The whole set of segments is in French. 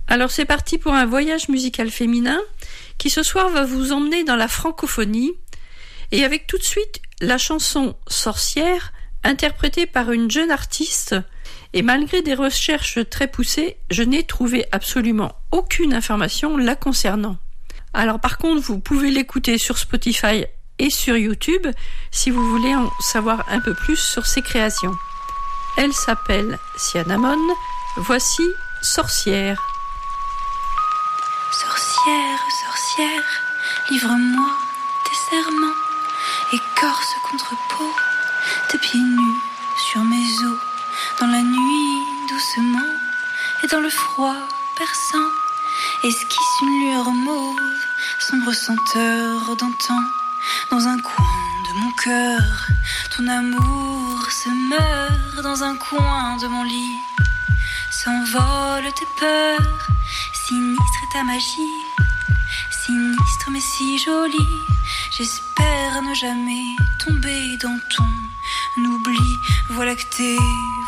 Alors c'est parti pour un voyage musical féminin qui ce soir va vous emmener dans la francophonie et avec tout de suite la chanson Sorcière interprétée par une jeune artiste. Et malgré des recherches très poussées, je n'ai trouvé absolument aucune information la concernant. Alors par contre, vous pouvez l'écouter sur Spotify et sur YouTube si vous voulez en savoir un peu plus sur ses créations. Elle s'appelle Cinnamon. Voici Sorcière. Sorcière, sorcière, livre-moi tes serments, écorce contre peau, tes pieds nus sur mes os, dans la nuit doucement, et dans le froid perçant, esquisse une lueur mauve, sombre senteur d'antan, dans un coin de mon cœur, ton amour se meurt, dans un coin de mon lit, s'envolent tes peurs, sinistre est ta magie, sinistre mais si jolie, j'espère ne jamais tomber dans ton oubli. Voie lactée,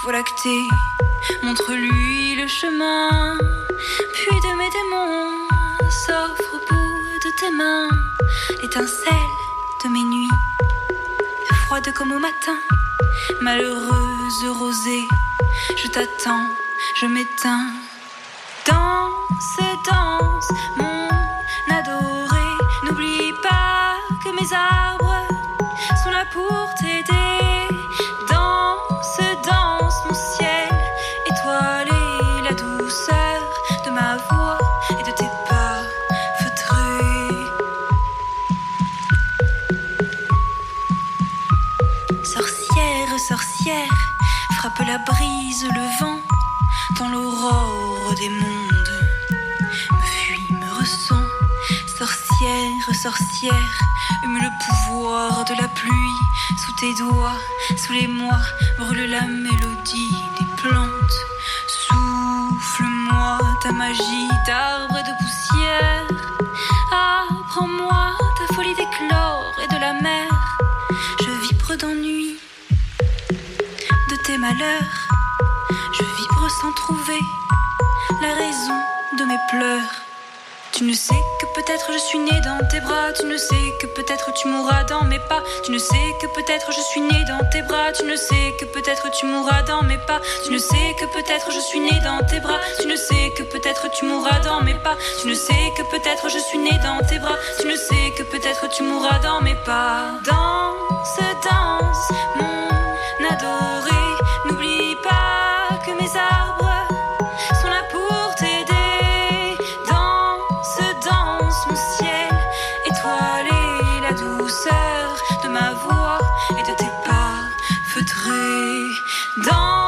montre-lui le chemin, puis de mes démons s'offre au bout de tes mains, l'étincelle de mes nuits, froide comme au matin, malheureuse rosée, je t'attends, je m'éteins. Danse, danse, mon adoré, n'oublie pas que mes arbres sont là pour t'aider. Danse, danse, mon ciel étoilé, la douceur de ma voix et de tes pas feutrés. Sorcière, sorcière, frappe la brise, le vent, dans l'aurore des mondes, me fuis, me ressent. Sorcière, sorcière, hume le pouvoir de la pluie, sous tes doigts, sous les mois, brûle la mélodie des plantes. Souffle-moi ta magie d'arbre et de poussière, apprends-moi ta folie d'éclore et de la mer. Je vibre d'ennui, de tes malheurs, je vibre sans trouver la raison de mes pleurs. Tu ne sais que peut-être je suis née dans tes bras, tu ne sais que peut-être tu mourras dans mes pas, tu ne sais que peut-être je suis née dans tes bras, tu ne sais que peut-être tu mourras dans mes pas, tu ne sais que peut-être je suis née dans tes bras, tu ne sais que peut-être tu mourras dans mes pas, tu ne sais que peut-être je suis née dans tes bras, tu ne sais que peut-être tu mourras dans mes pas. Danse, danse, mon adoré, n'oublie pas que mes arbres sont là pour t'aider. Danse, mon ciel étoilé, la douceur de ma voix et de tes pas feutrés. Danse.